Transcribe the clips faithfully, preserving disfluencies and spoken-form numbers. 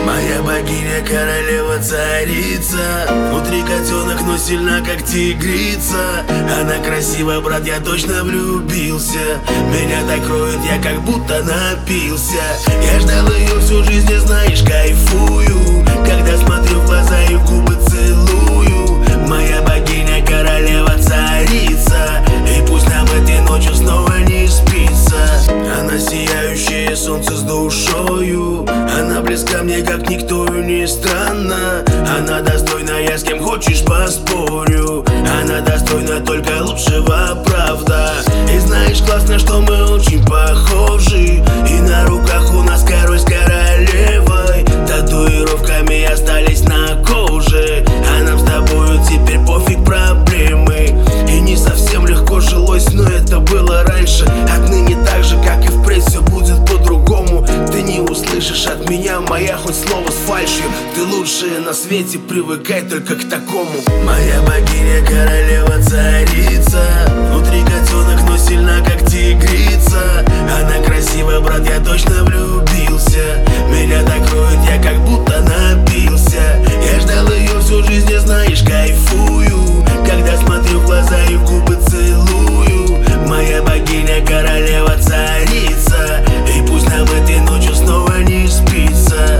Моя богиня, королева, царица. Внутри котенок, но сильна, как тигрица. Она красива, брат, я точно влюбился. Меня так кроет, я как будто напился. Я ждал ее всю жизнь, и знаешь, кайфую, когда смотрю в глаза и в губы целую. Моя богиня, королева, царица. И пусть нам этой ночью снова не спится. Она сияющее солнце с душою. Она близка мне, как никто, и не странно. Она достойна, я с кем хочешь поспорю. Она достойна только лучшего, правда. И знаешь, классно, что мы очень похожи. И на руках у нас король с королевой. Татуировками остались на коже. А нам с тобою теперь пофиг проблемы. И не совсем легко жилось, но это было раньше. Отныне так же, как и впредь, все будет по-другому. Ты не услышишь от меня, моя, хоть слово с фальшью. Ты лучшая на свете, привыкай только к такому. Моя богиня, королева, царица. Внутри котенок, но сильна, как тигрица. Она красива, брат, я точно влюбился. Меня так кроет, я как будто напился. Я ждал ее всю жизнь, и знаешь, кайфую, когда смотрю в глаза и в губы целую. Моя богиня, королева, царица. И пусть нам этой ночью снова не спится.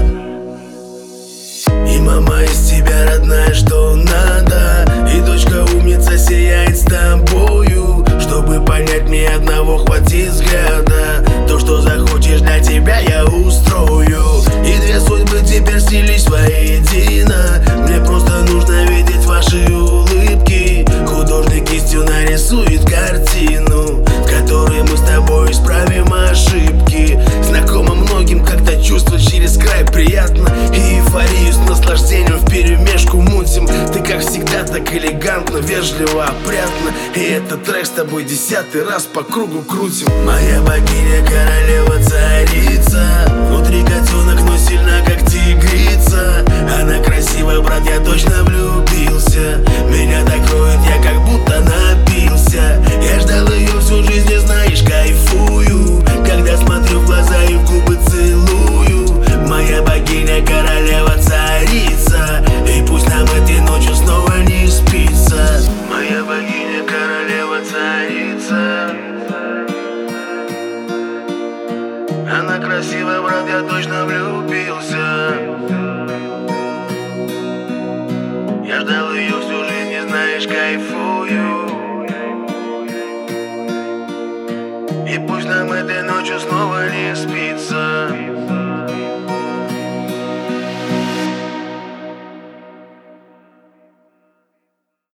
И мама из тебя родная, что надо. И дочка умница сияет с тобою. Чтобы понять, мне одного хватит взгляда. То, что захочешь, для тебя я устрою. И две судьбы теперь слились воедино. Мне просто нужно видеть ваши улыбки. Художник кистью нарисует картину, в которой мы с тобой исправим ошибки. Знакомо многим, когда чувство через край приятно. И эйфорию с наслаждением вперемешку мутим. Ты как всегда так элегантно, вежливо, опрятно. И этот трек с тобой десятый раз по кругу крутим. Моя богиня, королева, царица.